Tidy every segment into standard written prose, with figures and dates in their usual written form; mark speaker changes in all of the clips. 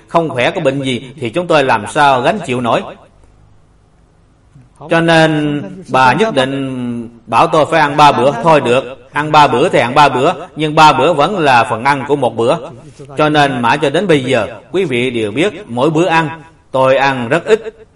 Speaker 1: không khỏe có bệnh gì thì chúng tôi làm sao gánh chịu nổi. Cho nên bà nhất định bảo tôi phải ăn 3 bữa. Thôi được, ăn 3 bữa thì ăn 3 bữa, nhưng 3 bữa vẫn là phần ăn của một bữa. Cho nên mãi cho đến bây giờ, quý vị đều biết mỗi bữa ăn tôi ăn rất ít.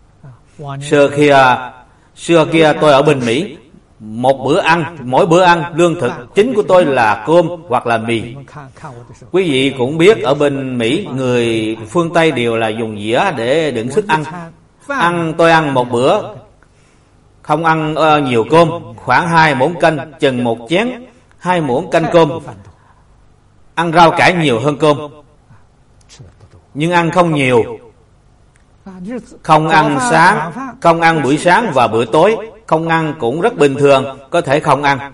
Speaker 1: Xưa kia tôi ở bên Mỹ, mỗi bữa ăn lương thực chính của tôi là cơm hoặc là mì. Quý vị cũng biết ở bên Mỹ, người phương Tây đều là dùng dĩa để đựng thức ăn. Tôi ăn một bữa không ăn nhiều cơm, khoảng 2 muỗng canh, chừng 1 chén 2 muỗng canh cơm. Ăn rau cải nhiều hơn cơm, nhưng ăn không nhiều. Không ăn buổi sáng và bữa tối. Không ăn cũng rất bình thường, có thể không ăn.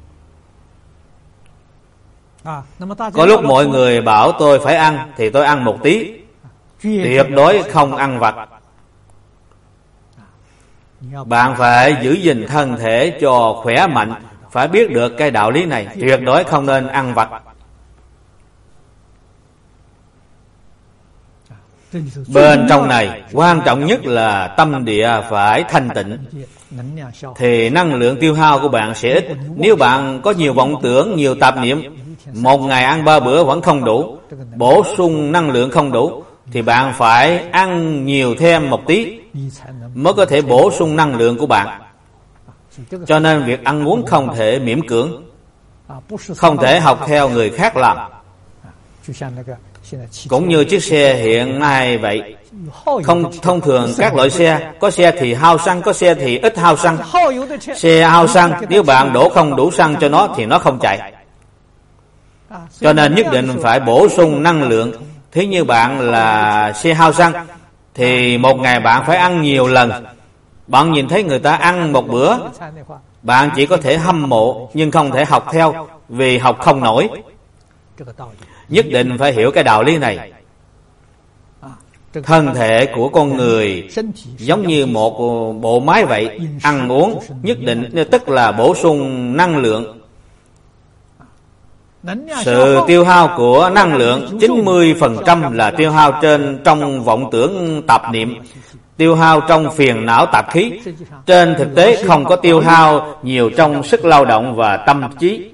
Speaker 1: Có lúc mọi người bảo tôi phải ăn thì tôi ăn một tí, tuyệt đối không ăn vặt. Bạn phải giữ gìn thân thể cho khỏe mạnh, phải biết được cái đạo lý này, tuyệt đối không nên ăn vặt. Bên trong này quan trọng nhất là tâm địa phải thanh tịnh, thì năng lượng tiêu hao của bạn sẽ ít. Nếu bạn có nhiều vọng tưởng, nhiều tạp niệm, một ngày ăn 3 bữa vẫn không đủ, bổ sung năng lượng không đủ, thì bạn phải ăn nhiều thêm một tí mới có thể bổ sung năng lượng của bạn. Cho nên việc ăn uống không thể miễn cưỡng, không thể học theo người khác làm. Cũng như chiếc xe hiện nay vậy, thông thường các loại xe, có xe thì hao xăng, có xe thì ít hao xăng. Xe hao xăng, nếu bạn đổ không đủ xăng cho nó thì nó không chạy. Cho nên nhất định phải bổ sung năng lượng. Thế như bạn là xe hao xăng thì một ngày bạn phải ăn nhiều lần. Bạn nhìn thấy người ta ăn một bữa, bạn chỉ có thể hâm mộ nhưng không thể học theo, vì học không nổi. Nhất định phải hiểu cái đạo lý này. Thân thể của con người giống như một bộ máy vậy, ăn uống nhất định tức là bổ sung năng lượng. Sự tiêu hao của năng lượng 90% là tiêu hao trong vọng tưởng tạp niệm, tiêu hao trong phiền não tạp khí. Trên thực tế không có tiêu hao nhiều trong sức lao động và tâm trí.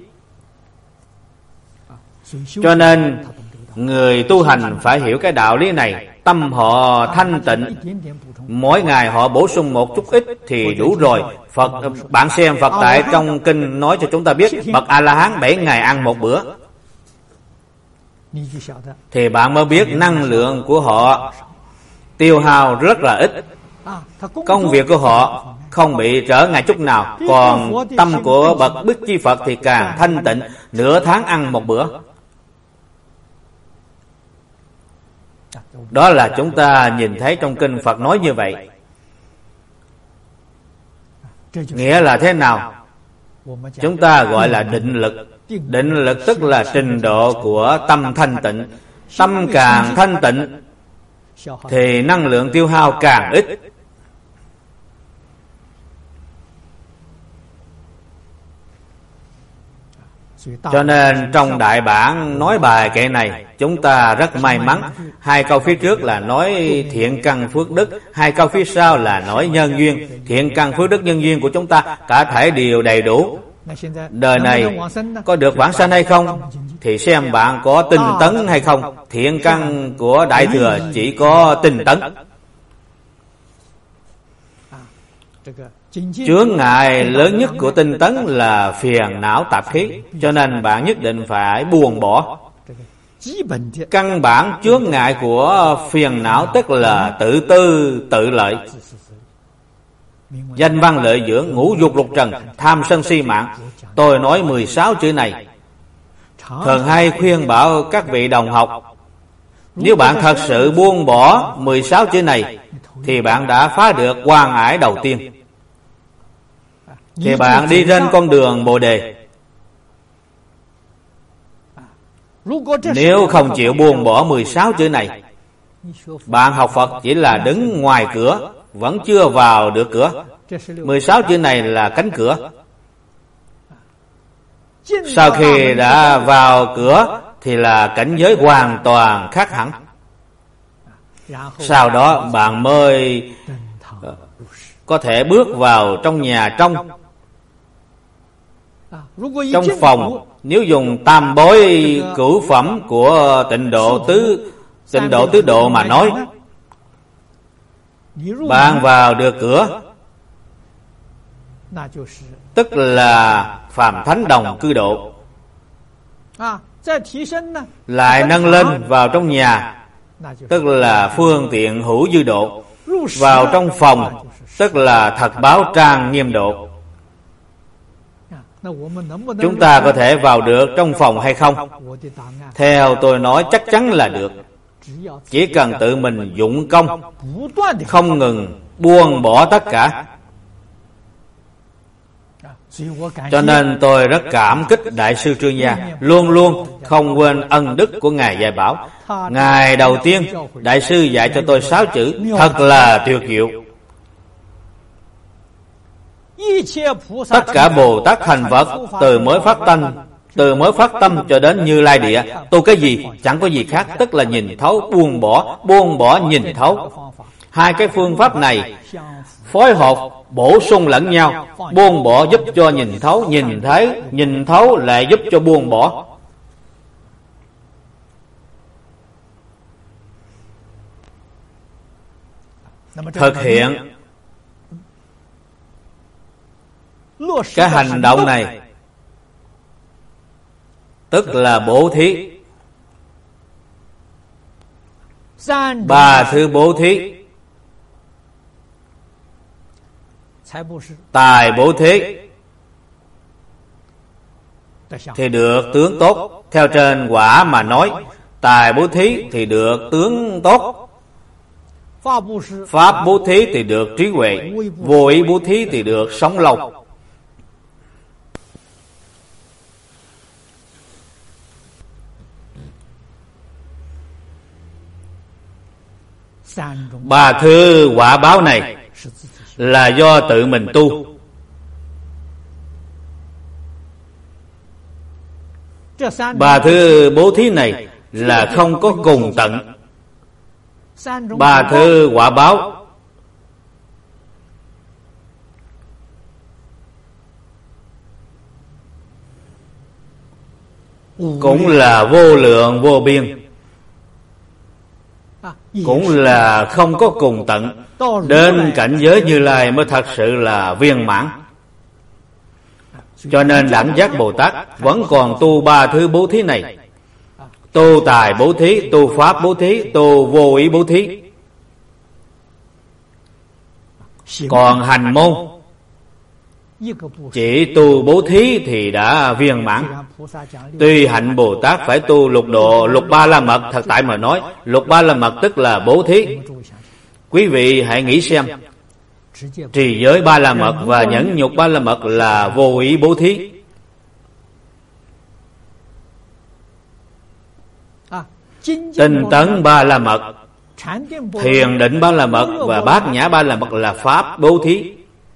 Speaker 1: Cho nên người tu hành phải hiểu cái đạo lý này. Tâm họ thanh tịnh, mỗi ngày họ bổ sung một chút ít thì đủ rồi. Bạn xem Phật tại trong kinh nói cho chúng ta biết, bậc A-la-hán 7 ngày ăn một bữa, thì bạn mới biết năng lượng của họ tiêu hao rất là ít. Công việc của họ không bị trở ngại chút nào. Còn tâm của bậc Bích Chi Phật thì càng thanh tịnh, nửa tháng ăn một bữa. Đó là chúng ta nhìn thấy trong kinh Phật nói như vậy. Nghĩa là thế nào? Chúng ta gọi là định lực. Định lực tức là trình độ của tâm thanh tịnh. Tâm càng thanh tịnh thì năng lượng tiêu hao càng ít. Cho nên trong đại bản nói bài kệ này, chúng ta rất may mắn. 2 câu phía trước là nói thiện căn phước đức, 2 câu phía sau là nói nhân duyên. Thiện căn phước đức nhân duyên của chúng ta cả thể đều đầy đủ. Đời này có được vãng sanh hay không thì xem bạn có tinh tấn hay không. Thiện căn của Đại Thừa chỉ có tinh tấn. Chướng ngại lớn nhất của tinh tấn là phiền não tạp khí. Cho nên bạn nhất định phải buông bỏ. Căn bản chướng ngại của phiền não tức là tự tư tự lợi, danh văn lợi dưỡng, ngũ dục lục trần, tham sân si mạng. Tôi nói 16 chữ này thường hay khuyên bảo các vị đồng học, nếu bạn thật sự buông bỏ 16 chữ này thì bạn đã phá được quan ải đầu tiên, thì bạn đi trên con đường Bồ Đề. Nếu không chịu buông bỏ 16 chữ này, bạn học Phật chỉ là đứng ngoài cửa, vẫn chưa vào được cửa. 16 chữ này là cánh cửa. Sau khi đã vào cửa thì là cảnh giới hoàn toàn khác hẳn. Sau đó bạn mới có thể bước vào trong nhà trong phòng. Nếu dùng tam bối cửu phẩm của tịnh độ tứ độ mà nói, bạn vào được cửa tức là phàm thánh đồng cư độ. Lại nâng lên vào trong nhà tức là phương tiện hữu dư độ. Vào trong phòng tức là thật báo trang nghiêm độ. Chúng ta có thể vào được trong phòng hay không? Theo tôi nói chắc chắn là được. Chỉ cần tự mình dụng công, không ngừng buông bỏ tất cả. Cho nên tôi rất cảm kích Đại sư Trương Gia, luôn luôn không quên ân đức của Ngài dạy bảo. Ngày đầu tiên Đại sư dạy cho tôi 6 chữ thật là tuyệt diệu. Tất cả Bồ Tát thành Phật từ mới phát tâm cho đến Như Lai Địa, tu cái gì chẳng có gì khác, tức là nhìn thấu, buông bỏ nhìn thấu. Hai cái phương pháp này phối hợp bổ sung lẫn nhau. Buông bỏ giúp cho nhìn thấu, nhìn thấu lại giúp cho buông bỏ. Thực hiện cái hành động này tức là bố thí. 3 thứ bố thí: tài bố thí thì được tướng tốt. Theo trên quả mà nói, tài bố thí thì được tướng tốt, pháp bố thí thì được trí huệ, vô ý bố thí thì được sống lâu. Ba thứ quả báo này là do tự mình tu. Ba thứ bố thí này là không có cùng tận. Ba thứ quả báo cũng là vô lượng vô biên, cũng là không có cùng tận. Đến cảnh giới Như Lai mới thật sự là viên mãn. Cho nên Đẳng Giác Bồ Tát vẫn còn tu 3 thứ bố thí này: tu tài bố thí, tu pháp bố thí, tu vô ý bố thí. Còn hành môn chỉ tu bố thí thì đã viên mãn. Tuy hạnh Bồ Tát phải tu lục độ, lục ba la mật. Thật tại mà nói, lục ba la mật tức là bố thí. Quý vị hãy nghĩ xem, trì giới ba la mật và nhẫn nhục ba la mật là vô ý bố thí. Tinh tấn ba la mật, thiền định ba la mật và bát nhã ba la mật là pháp bố thí.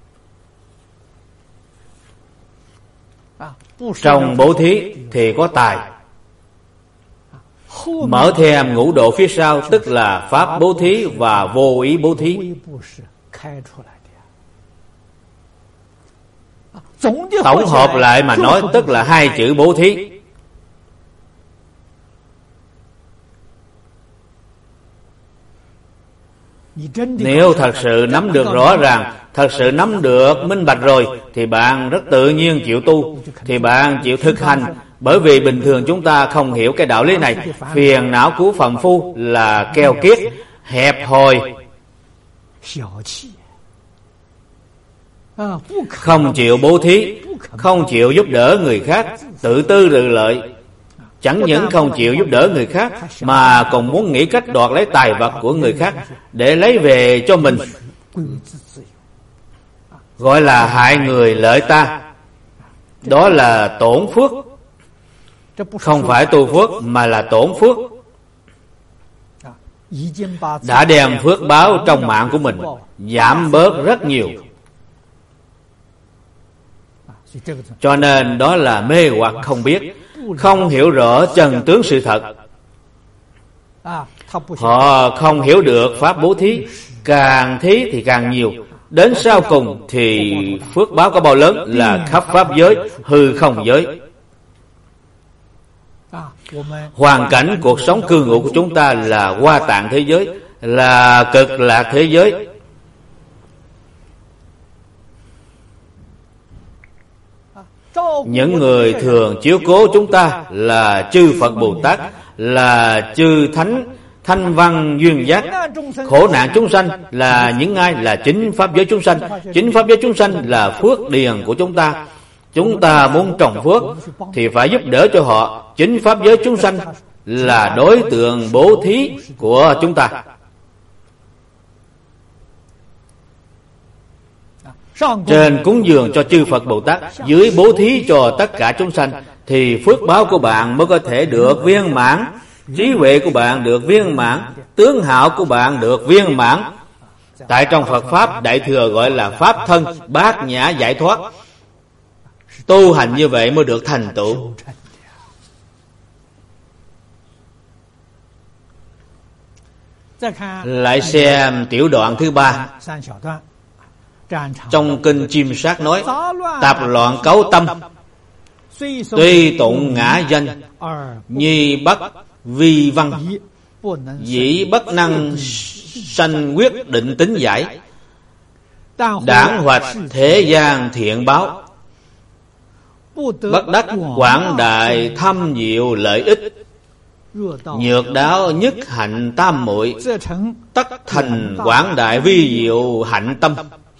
Speaker 1: Trong bố thí thì có tài. Mở thêm ngũ độ phía sau tức là pháp bố thí và vô ý bố thí. Tổng hợp lại mà nói tức là 2 chữ bố thí. Nếu thật sự nắm được rõ ràng, thật sự nắm được minh bạch rồi, thì bạn rất tự nhiên chịu tu, thì bạn chịu thực hành. Bởi vì bình thường chúng ta không hiểu cái đạo lý này. Phiền não của phàm phu là keo kiết, hẹp hòi, không chịu bố thí, không chịu giúp đỡ người khác, tự tư tự lợi. Chẳng những không chịu giúp đỡ người khác mà còn muốn nghĩ cách đoạt lấy tài vật của người khác để lấy về cho mình, gọi là hại người lợi ta. Đó là tổn phước. Không phải tu phước mà là tổn phước. Đã đem phước báo trong mạng của mình giảm bớt rất nhiều. Cho nên đó là mê hoặc không biết, không hiểu rõ chân tướng sự thật. Họ không hiểu được pháp bố thí, càng thí thì càng nhiều, đến sau cùng thì phước báo có bao lớn là khắp pháp giới, hư không giới. Hoàn cảnh cuộc sống cư ngụ của chúng ta là Hoa Tạng thế giới, là Cực Lạc thế giới. Những người thường chiếu cố chúng ta là chư Phật Bồ Tát, là chư Thánh Thanh Văn Duyên Giác. Khổ nạn chúng sanh là những ai? Là chính pháp giới chúng sanh. Chính pháp giới chúng sanh là phước điền của chúng ta. Chúng ta muốn trồng phước thì phải giúp đỡ cho họ. Chính pháp giới chúng sanh là đối tượng bố thí của chúng ta. Trên cúng dường cho chư Phật Bồ Tát, dưới bố thí cho tất cả chúng sanh, thì phước báo của bạn mới có thể được viên mãn, trí huệ của bạn được viên mãn, tướng hảo của bạn được viên mãn. Tại trong Phật Pháp Đại Thừa gọi là Pháp thân bát nhã giải thoát. Tu hành như vậy mới được thành tựu. Lại xem tiểu đoạn thứ 3. Trong kinh Chiêm Sát nói: tạp loạn cấu tâm, tuy tụng ngã danh, nhi bất vi văn, dĩ bất năng sanh quyết định tính giải. Đảng hoạch thế gian thiện báo, bất đắc quảng đại thâm diệu lợi ích. Nhược đáo nhất hạnh tam muội, tất thành quảng đại vi diệu hạnh tâm.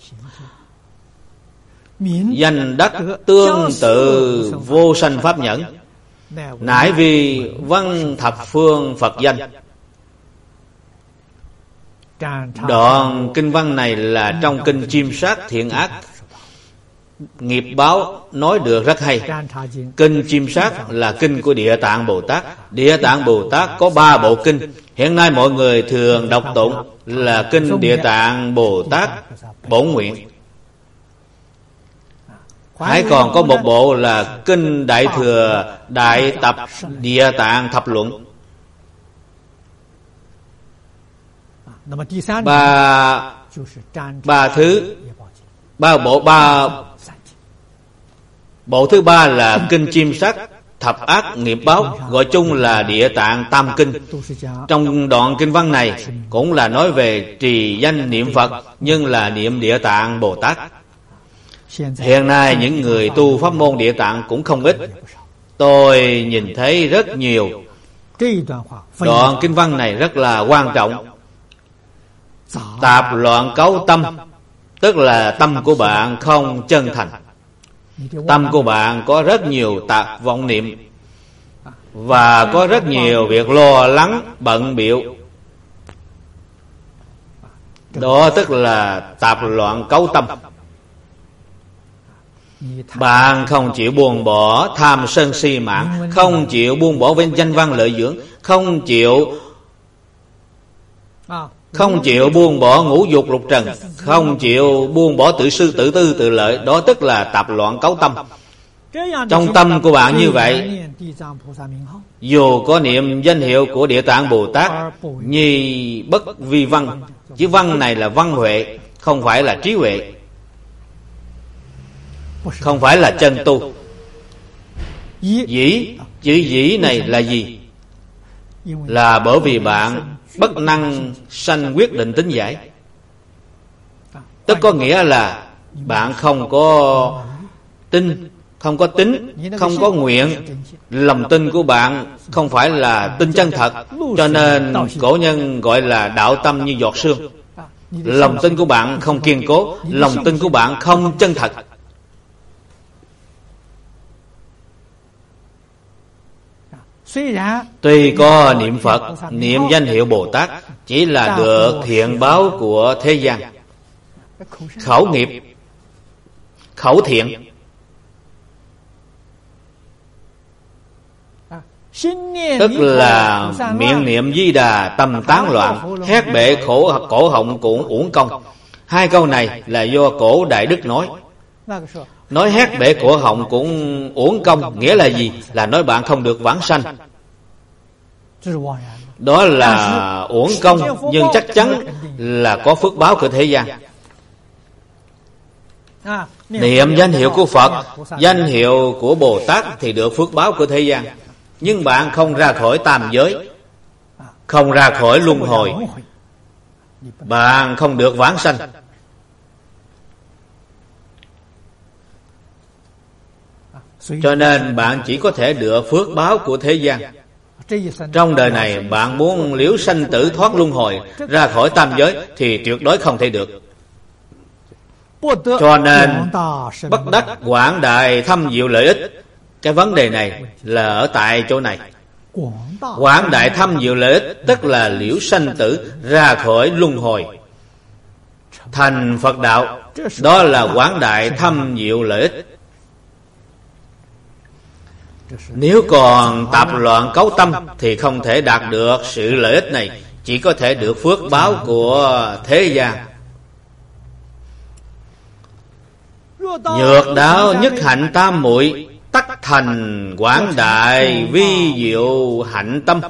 Speaker 1: Danh đắc tương tự vô sanh pháp nhẫn, nải vì văn thập phương Phật danh. Đoạn kinh văn này là trong kinh Chiêm Sát thiện ác nghiệp báo nói được rất hay. Kinh Chiêm Sát là kinh của Địa Tạng Bồ Tát. Địa Tạng Bồ Tát có 3 bộ kinh. Hiện nay mọi người thường đọc tụng là kinh Địa Tạng Bồ Tát Bổn Nguyện. Hãy còn có một bộ là kinh Đại Thừa Đại Tập Địa Tạng Thập Luận. Bộ thứ 3 là kinh Chiêm Sát thập ác nghiệp báo, gọi chung là Địa Tạng Tam Kinh. Trong đoạn kinh văn này cũng là nói về trì danh niệm Phật, nhưng là niệm Địa Tạng Bồ Tát. Hiện nay những người tu pháp môn Địa Tạng cũng không ít. Tôi nhìn thấy rất nhiều. Đoạn kinh văn này rất là quan trọng. Tạp loạn cấu tâm, tức là tâm của bạn không chân thành. Tâm của bạn có rất nhiều tạp vọng niệm, và có rất nhiều việc lo lắng bận bịu. Đó tức là tạp loạn cấu tâm. Bạn không chịu buông bỏ tham sân si mạn, không chịu buông bỏ bên danh văn lợi dưỡng, không chịu buông bỏ ngũ dục lục trần, không chịu buông bỏ tự sư tự tư tự lợi. Đó tức là tạp loạn cấu tâm. Trong tâm của bạn như vậy, dù có niệm danh hiệu của Địa Tạng Bồ Tát, nhi bất vi văn. Chữ văn này là văn huệ, không phải là trí huệ, không phải là chân tu. Dĩ, chữ dĩ này là gì? Là bởi vì bạn bất năng sanh quyết định tính giải. Tức có nghĩa là bạn không có tin, không có tính, không có nguyện. Lòng tin của bạn không phải là tin chân thật, cho nên cổ nhân gọi là đạo tâm như giọt sương. Lòng tin của bạn không kiên cố, lòng tin của bạn không chân thật. Tuy có niệm Phật, niệm danh hiệu Bồ Tát, chỉ là được thiện báo của thế gian. Khẩu nghiệp, khẩu thiện. Tức là miệng niệm Di Đà, tâm tán loạn, hét bể cổ họng cũng uổng công. 2 câu này là do Cổ Đại Đức nói. Nói hét bể cổ họng cũng uổng công nghĩa là gì? Là nói bạn không được vãng sanh. đó là uổng công, nhưng chắc chắn là có phước báo của thế gian. Niệm danh hiệu của Phật, danh hiệu của Bồ Tát thì được phước báo của thế gian. Nhưng bạn không ra khỏi tam giới, không ra khỏi luân hồi, bạn không được vãng sanh. Cho nên bạn chỉ có thể được phước báo của thế gian. Trong đời này bạn muốn liễu sanh tử thoát luân hồi, ra khỏi tam giới thì tuyệt đối không thể được. Cho nên bất đắc quảng đại thâm diệu lợi ích. Cái vấn đề này là ở tại chỗ này. Quảng đại thâm diệu lợi ích tức là liễu sanh tử, ra khỏi luân hồi, thành Phật đạo. Đó là quảng đại thâm diệu lợi ích. Nếu còn tạp loạn cấu tâm thì không thể đạt được sự lợi ích này, chỉ có thể được phước báo của thế gian. Nhược đạo nhất hạnh tam muội, tắc thành quảng đại vi diệu hạnh tâm.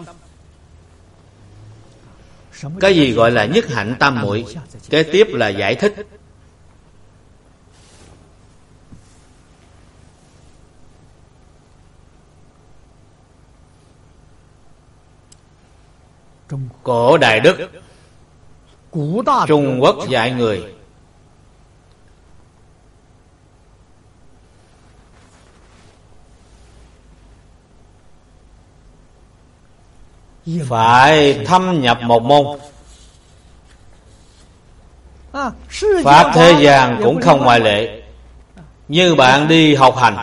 Speaker 1: Cái gì gọi là nhất hạnh tam muội? Kế tiếp là giải thích. Cổ Đại Đức Trung Quốc dạy người: phải thâm nhập một môn. Pháp thế gian cũng không ngoại lệ. Như bạn đi học hành.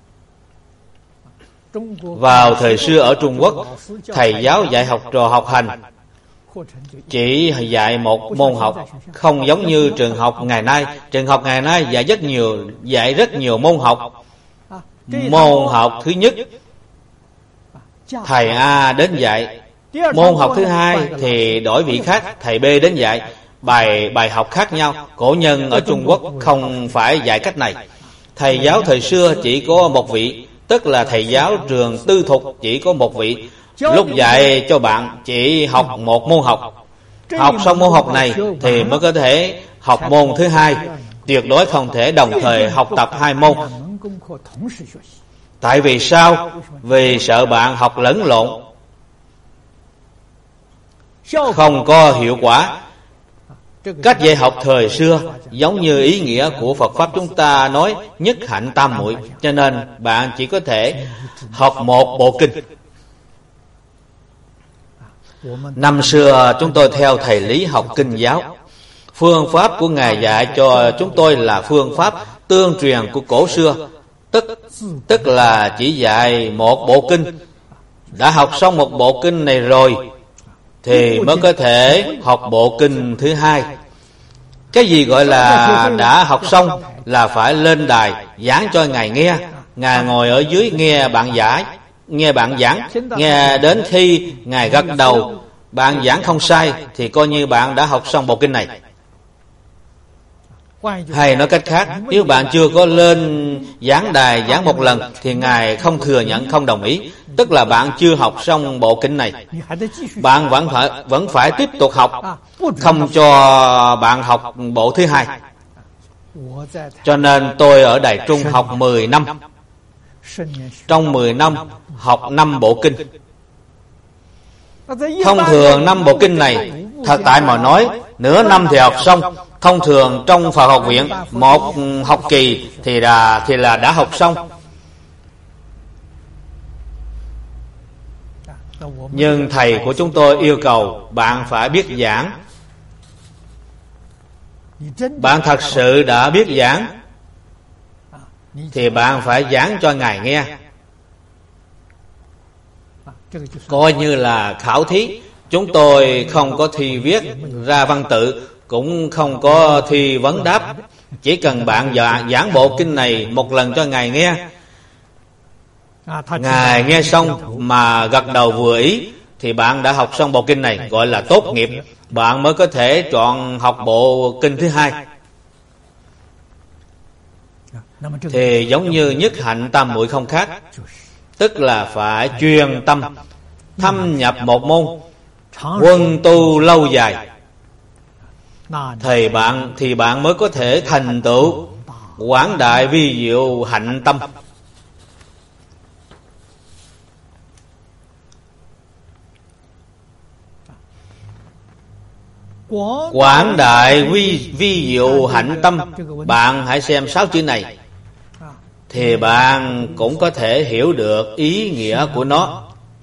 Speaker 1: Vào thời xưa ở Trung Quốc, thầy giáo dạy học trò học hành chỉ dạy một môn học, không giống như trường học ngày nay. Trường học ngày nay dạy rất nhiều môn học. Môn học thứ nhất, thầy A đến dạy. Môn học thứ hai thì đổi vị khác, thầy B đến dạy. Bài học khác nhau. Cổ nhân ở Trung Quốc không phải dạy cách này. Thầy giáo thời xưa chỉ có một vị, tức là thầy giáo trường tư thục chỉ có một vị. Lúc dạy cho bạn chỉ học một môn học. Học xong môn học này thì mới có thể học môn thứ hai. Tuyệt đối không thể đồng thời học tập hai môn. Tại vì sao? Vì sợ bạn học lẫn lộn, không có hiệu quả. Cách dạy học thời xưa giống như ý nghĩa của Phật Pháp chúng ta nói nhất hạnh tam muội. Cho nên bạn chỉ có thể học một bộ kinh. Năm xưa chúng tôi theo thầy Lý học kinh giáo. Phương pháp của Ngài dạy cho chúng tôi là phương pháp tương truyền của cổ xưa. Tức là chỉ dạy một bộ kinh. Đã học xong một bộ kinh này rồi thì mới có thể học bộ kinh thứ hai. Cái gì gọi là đã học xong? Là phải lên đài giảng cho Ngài nghe. Ngài ngồi ở dưới nghe bạn giảng, nghe đến khi Ngài gật đầu, bạn giảng không sai thì coi như bạn đã học xong bộ kinh này. Hay nói cách khác, nếu bạn chưa có lên giảng đài giảng một lần thì Ngài không thừa nhận, không đồng ý. Tức là bạn chưa học xong bộ kinh này. Bạn vẫn phải tiếp tục học, không cho bạn học bộ thứ hai. Cho nên tôi ở Đài Trung học 10 năm. Trong 10 năm học 5 bộ kinh. Thông thường 5 bộ kinh này, thật tại mà nói, nửa năm thì học xong. Thông thường trong Phật học viện, một học kỳ thì là đã học xong. Nhưng thầy của chúng tôi yêu cầu bạn phải biết giảng. Bạn thật sự đã biết giảng thì bạn phải giảng cho Ngài nghe. Coi như là khảo thí. Chúng tôi không có thi viết ra văn tự, cũng không có thi vấn đáp. Chỉ cần bạn giảng bộ kinh này một lần cho Ngài nghe, Ngài nghe xong mà gật đầu vừa ý thì bạn đã học xong bộ kinh này, gọi là tốt nghiệp. Bạn mới có thể chọn học bộ kinh thứ hai. Thì giống như nhất hạnh tam muội không khác. Tức là phải chuyên tâm thâm nhập một môn. quân tu lâu dài, thì bạn mới có thể thành tựu quảng đại vi diệu hạnh tâm. Quảng đại vi diệu hạnh tâm, bạn hãy xem 6 chữ này thì bạn cũng có thể hiểu được ý nghĩa của nó.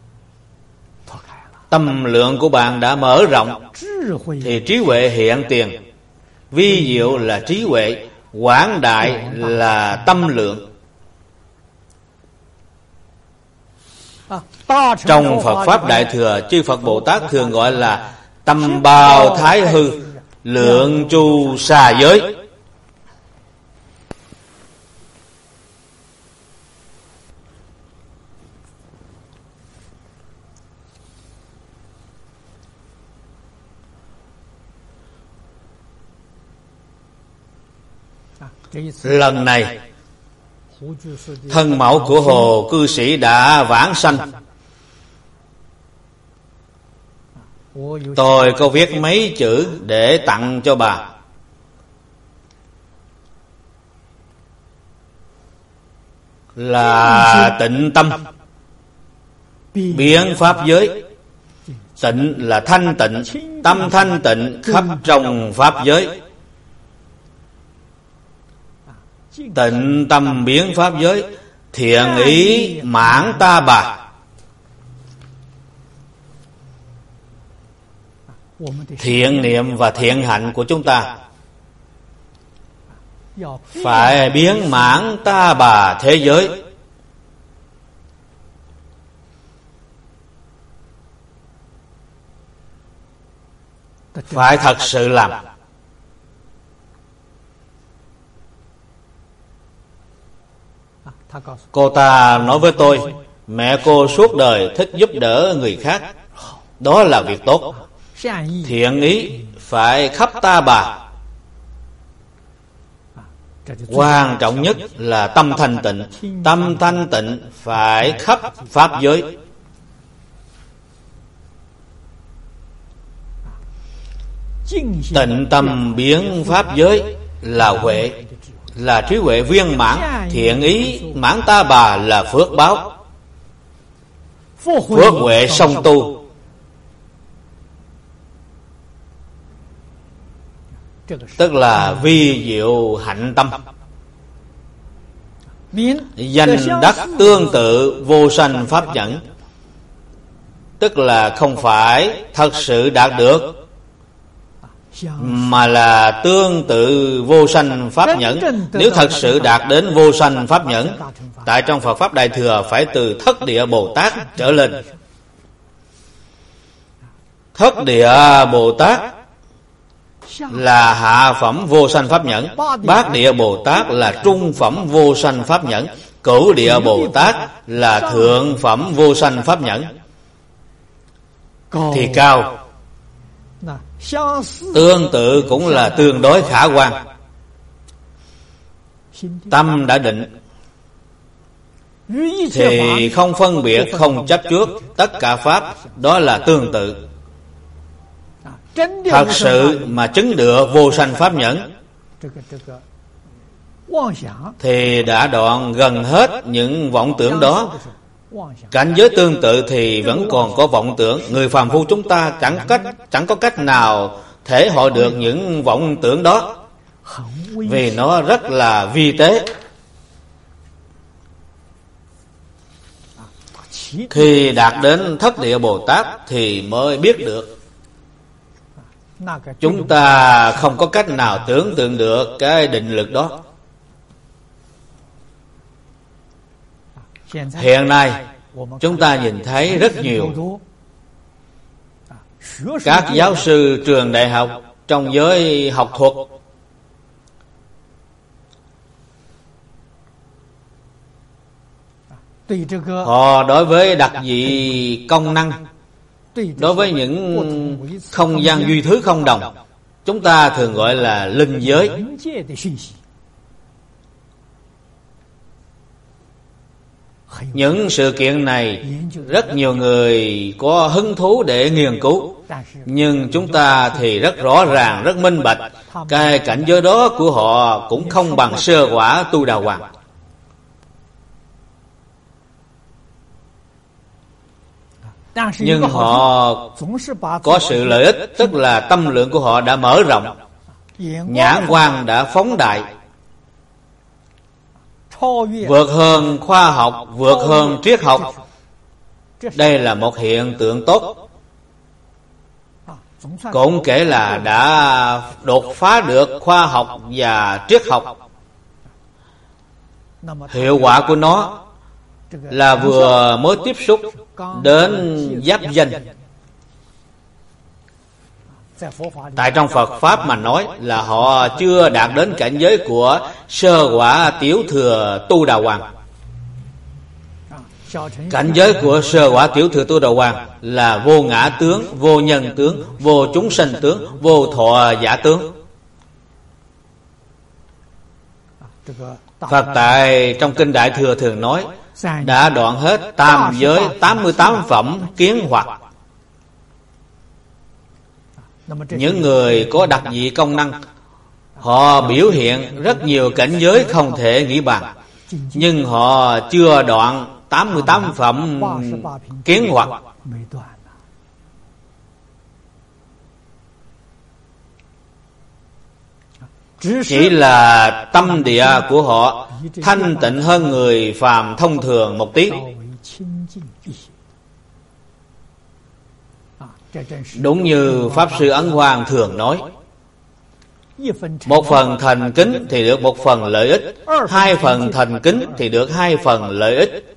Speaker 1: Tâm lượng của bạn đã mở rộng thì trí huệ hiện tiền. Vi diệu là trí huệ, quảng đại là tâm lượng. Trong Phật Pháp Đại Thừa, chư Phật Bồ Tát thường gọi là tâm bao thái hư, lượng chu xà giới. Lần này thân mẫu của Hồ cư sĩ đã vãng sanh. Tôi có viết mấy chữ để tặng cho bà. Là tịnh tâm biến pháp giới. Tịnh là thanh tịnh, tâm thanh tịnh khắp trong pháp giới. Tịnh tâm biến pháp giới, thiện ý mãn ta bà. Thiện niệm và thiện hạnh của chúng ta phải biến mãn ta bà thế giới. Phải thật sự làm. Cô ta nói với tôi, mẹ cô suốt đời thích giúp đỡ người khác. Đó là việc tốt. Thiện ý phải khắp ta bà. Quan trọng nhất là tâm thanh tịnh. Tâm thanh tịnh phải khắp pháp giới. Tịnh tâm biến pháp giới là huệ, là trí huệ viên mãn. Thiện ý mãn ta bà là phước báo, phước huệ song tu. Tức là vi diệu hạnh tâm. Danh đắc tương tự vô sanh pháp nhẫn. Tức là không phải thật sự đạt được, mà là tương tự vô sanh pháp nhẫn. Nếu thật sự đạt đến vô sanh pháp nhẫn, tại trong Phật Pháp Đại Thừa phải từ Thất Địa Bồ Tát trở lên. Thất Địa Bồ Tát là hạ phẩm vô sanh pháp nhẫn. Bát Địa Bồ Tát là trung phẩm vô sanh pháp nhẫn. Cửu Địa Bồ Tát là thượng phẩm vô sanh pháp nhẫn. Thì cao. Tương tự cũng là tương đối khả quan. Tâm đã định thì không phân biệt, không chấp trước. Tất cả pháp đó là tương tự. Thật sự mà chứng được vô sanh pháp nhẫn thì đã đoạn gần hết những vọng tưởng đó. Cảnh giới tương tự thì vẫn còn có vọng tưởng. Người phàm phu chúng ta chẳng có cách nào thể hội được những vọng tưởng đó, vì nó rất là vi tế. Khi đạt đến Thất Địa Bồ Tát thì mới biết được. Chúng ta không có cách nào tưởng tượng được cái định lực đó. Hiện nay chúng ta nhìn thấy rất nhiều các giáo sư trường đại học trong giới học thuật họ đối với đặc dị công năng, đối với những không gian duy thứ không đồng, chúng ta thường gọi là linh giới. Những sự kiện này rất nhiều người có hứng thú để nghiên cứu. Nhưng chúng ta thì rất rõ ràng, rất minh bạch, cái cảnh giới đó của họ cũng không bằng sơ quả Tu Đà Hoàng. Nhưng họ có sự lợi ích, tức là tâm lượng của họ đã mở rộng, nhãn quan đã phóng đại, vượt hơn khoa học, vượt hơn triết học. Đây là một hiện tượng tốt, cũng kể là đã đột phá được khoa học và triết học. Hiệu quả của nó là vừa mới tiếp xúc đến giáp danh. Tại trong Phật Pháp mà nói là họ chưa đạt đến cảnh giới của sơ quả Tiểu Thừa Tu Đà Hoàng. Cảnh giới của sơ quả Tiểu Thừa Tu Đà Hoàng là vô ngã tướng, vô nhân tướng, vô chúng sanh tướng, vô thọ giả tướng. Phật tại trong Kinh Đại Thừa thường nói đã đoạn hết tam giới 88 phẩm kiến hoặc. Những người có đặc dị công năng, họ biểu hiện rất nhiều cảnh giới không thể nghĩ bàn, nhưng họ chưa đoạn 88 phẩm kiến hoặc. Chỉ là tâm địa của họ thanh tịnh hơn người phàm thông thường một tí. Đúng như Pháp Sư Ấn Quang thường nói, một phần thành kính thì được một phần lợi ích, hai phần thành kính thì được hai phần lợi ích.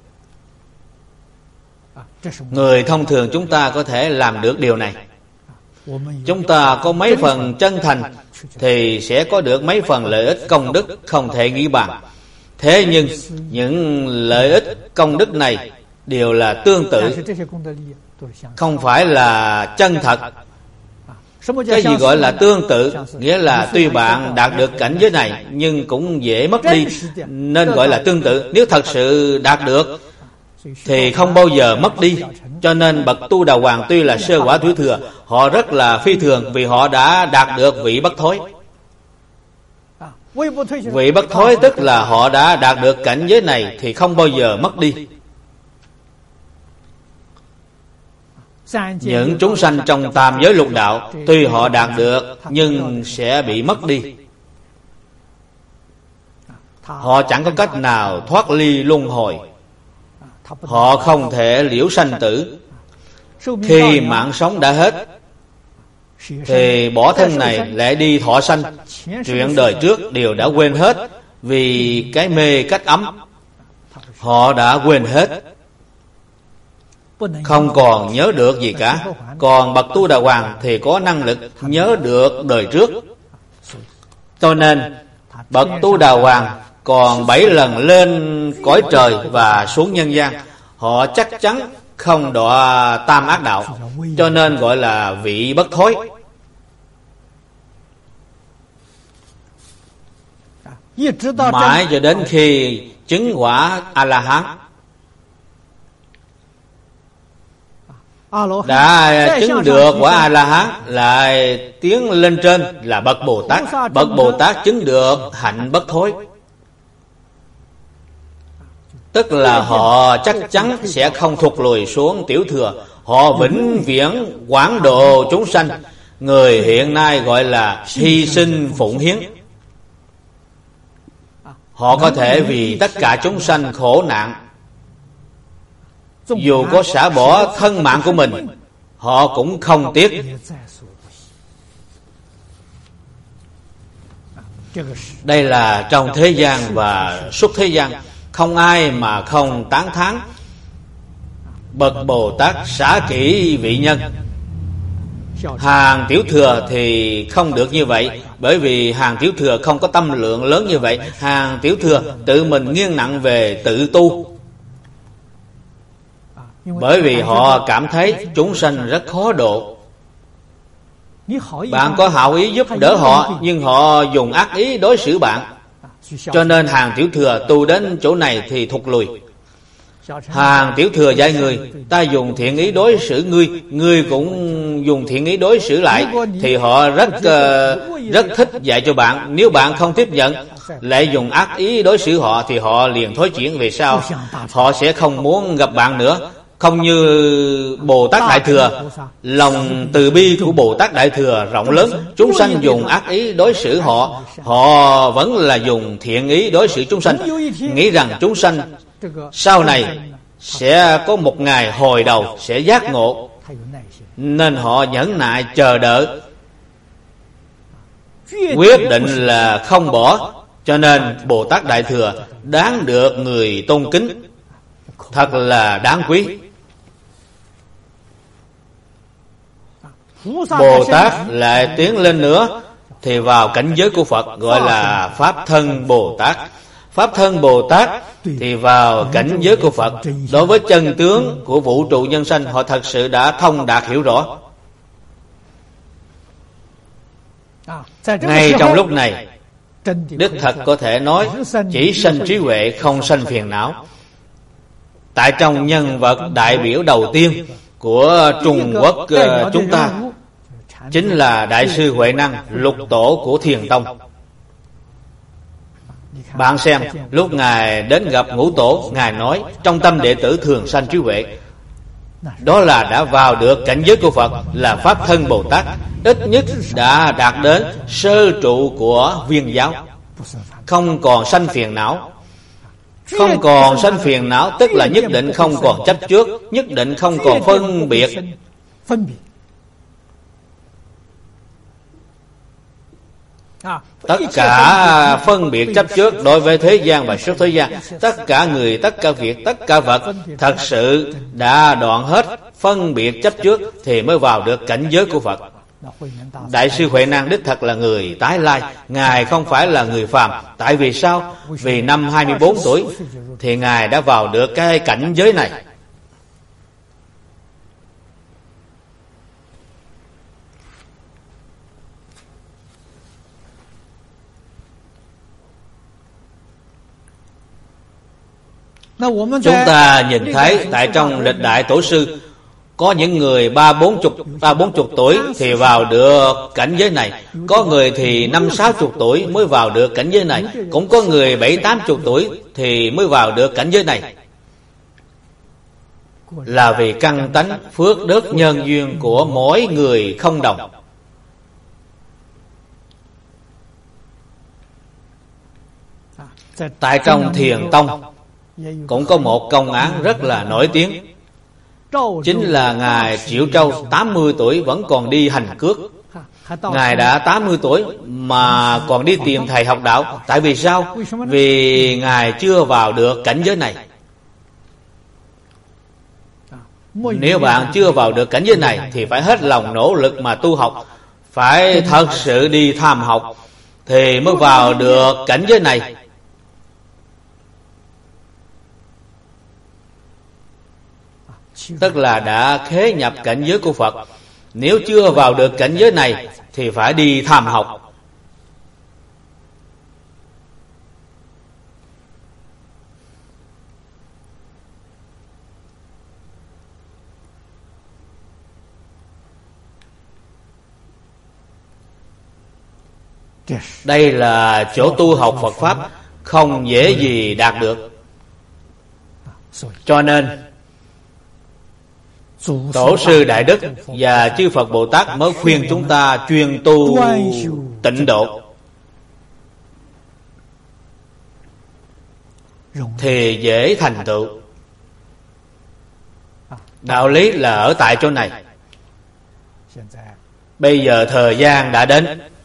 Speaker 1: Người thông thường chúng ta có thể làm được điều này. Chúng ta có mấy phần chân thành thì sẽ có được mấy phần lợi ích công đức không thể nghĩ bàn. Thế nhưng những lợi ích công đức này đều là tương tự, không phải là chân thật. Cái gì gọi là tương tự? Nghĩa là tuy bạn đạt được cảnh giới này nhưng cũng dễ mất đi, nên gọi là tương tự. Nếu thật sự đạt được thì không bao giờ mất đi. Cho nên bậc Tu Đà Hoàng tuy là sơ quả Tiểu Thừa, họ rất là phi thường vì họ đã đạt được vị bất thối. Vị bất thối tức là họ đã đạt được cảnh giới này thì không bao giờ mất đi. Những chúng sanh trong tam giới lục đạo tuy họ đạt được nhưng sẽ bị mất đi. Họ chẳng có cách nào thoát ly luân hồi. Họ không thể liễu sanh tử. Khi mạng sống đã hết thì bỏ thân này lại đi thọ sanh. Chuyện đời trước đều đã quên hết, vì cái mê cách ấm họ đã quên hết, không còn nhớ được gì cả. Còn bậc Tu Đà Hoàng thì có năng lực nhớ được đời trước. Cho nên bậc Tu Đà Hoàng còn 7 lần lên cõi trời và xuống nhân gian, họ chắc chắn không đọa tam ác đạo, cho nên gọi là vị bất thối. Mãi cho đến khi chứng quả A-la-hán, đã chứng được quả A-la-hán, lại tiến lên trên là bậc Bồ Tát. Bậc Bồ Tát chứng được hạnh bất thối, tức là họ chắc chắn sẽ không thụt lùi xuống Tiểu Thừa. Họ vĩnh viễn quảng độ chúng sanh. Người hiện nay gọi là hy sinh phụng hiến. Họ có thể vì tất cả chúng sanh khổ nạn, dù có xả bỏ thân mạng của mình, họ cũng không tiếc. Đây là trong thế gian và xuất thế gian, không ai mà không tán thán bậc Bồ Tát xả kỹ vị nhân. Hàng Tiểu Thừa thì không được như vậy, bởi vì hàng Tiểu Thừa không có tâm lượng lớn như vậy. Hàng Tiểu Thừa tự mình nghiêng nặng về tự tu, bởi vì họ cảm thấy chúng sanh rất khó độ. Bạn có hảo ý giúp đỡ họ, nhưng họ dùng ác ý đối xử bạn, cho nên hàng Tiểu Thừa tu đến chỗ này thì thụt lùi. Hàng tiểu thừa dạy người, ta dùng thiện ý đối xử ngươi, ngươi cũng dùng thiện ý đối xử lại, thì họ rất thích dạy cho bạn. Nếu bạn không tiếp nhận, lại dùng ác ý đối xử họ, thì họ liền thối chuyển về sau. Họ sẽ không muốn gặp bạn nữa. Không như Bồ Tát Đại Thừa, lòng từ bi của Bồ Tát Đại Thừa rộng lớn. Chúng sanh dùng ác ý đối xử họ, họ vẫn là dùng thiện ý đối xử chúng sanh, nghĩ rằng chúng sanh sau này sẽ có một ngày hồi đầu sẽ giác ngộ, nên họ nhẫn nại chờ đợi, quyết định là không bỏ. Cho nên Bồ Tát Đại Thừa đáng được người tôn kính, thật là đáng quý. Bồ Tát lại tiến lên nữa thì vào cảnh giới của Phật, gọi là Pháp Thân Bồ Tát. Pháp Thân Bồ Tát thì vào cảnh giới của Phật. Đối với chân tướng của vũ trụ nhân sanh, họ thật sự đã thông đạt hiểu rõ. Ngay trong lúc này, đích thật có thể nói chỉ sanh trí huệ, không sanh phiền não. Tại trong nhân vật đại biểu đầu tiên của Trung Quốc chúng ta chính là Đại sư Huệ Năng, lục tổ của Thiền Tông. Bạn xem, lúc Ngài đến gặp Ngũ Tổ, Ngài nói trong tâm đệ tử thường sanh trí huệ. Đó là đã vào được cảnh giới của Phật, là Pháp Thân Bồ Tát, ít nhất đã đạt đến sơ trụ của Viên giáo, không còn sanh phiền não. Không còn sanh phiền não tức là nhất định không còn chấp trước, nhất định không còn phân biệt. Tất cả phân biệt chấp trước đối với thế gian và xuất thế gian, tất cả người, tất cả việc, tất cả vật, thật sự đã đoạn hết phân biệt chấp trước thì mới vào được cảnh giới của Phật. Đại sư Huệ Năng đích thật là người tái lai, Ngài không phải là người phàm. Tại vì sao? Vì năm 24 tuổi thì Ngài đã vào được cái cảnh giới này. Chúng ta nhìn thấy tại trong lịch đại tổ sư, có những người 30-40 tuổi thì vào được cảnh giới này, có người thì 50-60 tuổi mới vào được cảnh giới này, cũng có người 70-80 tuổi thì mới vào được cảnh giới này. Là vì căn tánh phước đức nhân duyên của mỗi người không đồng. Tại trong Thiền Tông cũng có một công án rất là nổi tiếng, chính là Ngài Triệu Trâu 80 tuổi vẫn còn đi hành cước. Ngài đã 80 tuổi mà còn đi tìm thầy học đạo. Tại vì sao? Vì Ngài chưa vào được cảnh giới này. Nếu bạn chưa vào được cảnh giới này thì phải hết lòng nỗ lực mà tu học, phải thật sự đi tham học thì mới vào được cảnh giới này. Tức là đã khế nhập cảnh giới của Phật. Nếu chưa vào được cảnh giới này thì phải đi tham học. Đây là chỗ tu học Phật Pháp không dễ gì đạt được. Cho nên Tổ sư Đại Đức và chư Phật Bồ Tát mới khuyên chúng ta chuyên tu tịnh độ thì dễ thành tựu. Đạo lý là ở tại chỗ này. Bây giờ thời gian đã đến,